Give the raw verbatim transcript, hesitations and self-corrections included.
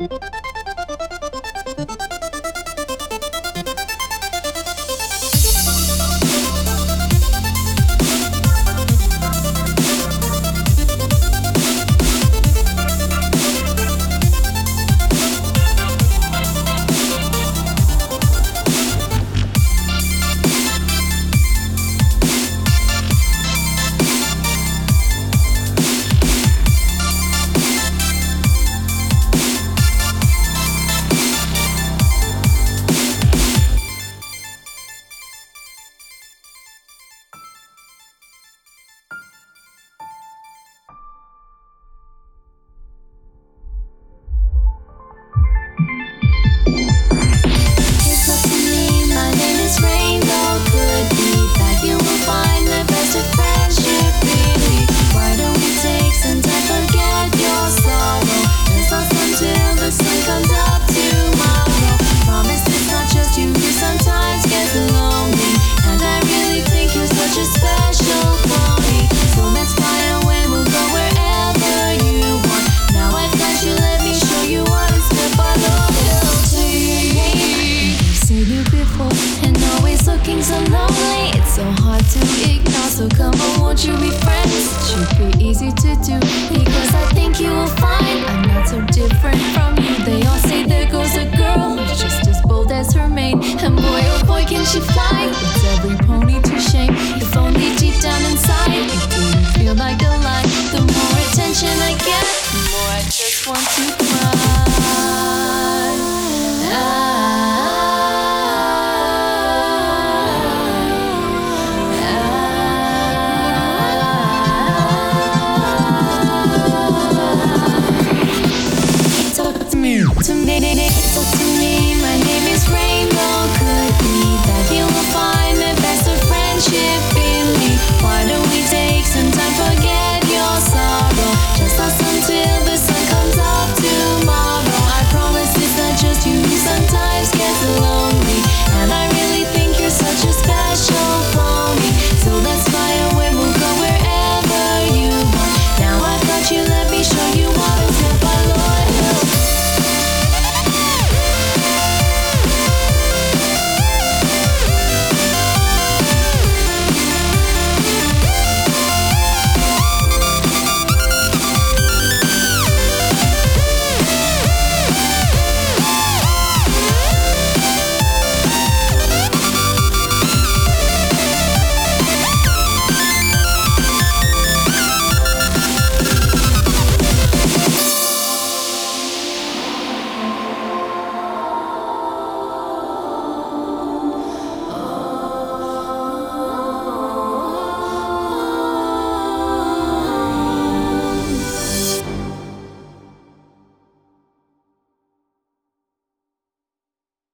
So lonely, it's so hard to ignore. So come on, won't you be friends? It should be easy to do, because I think you will find I'm not so different from you. They all say there goes a girl who's just as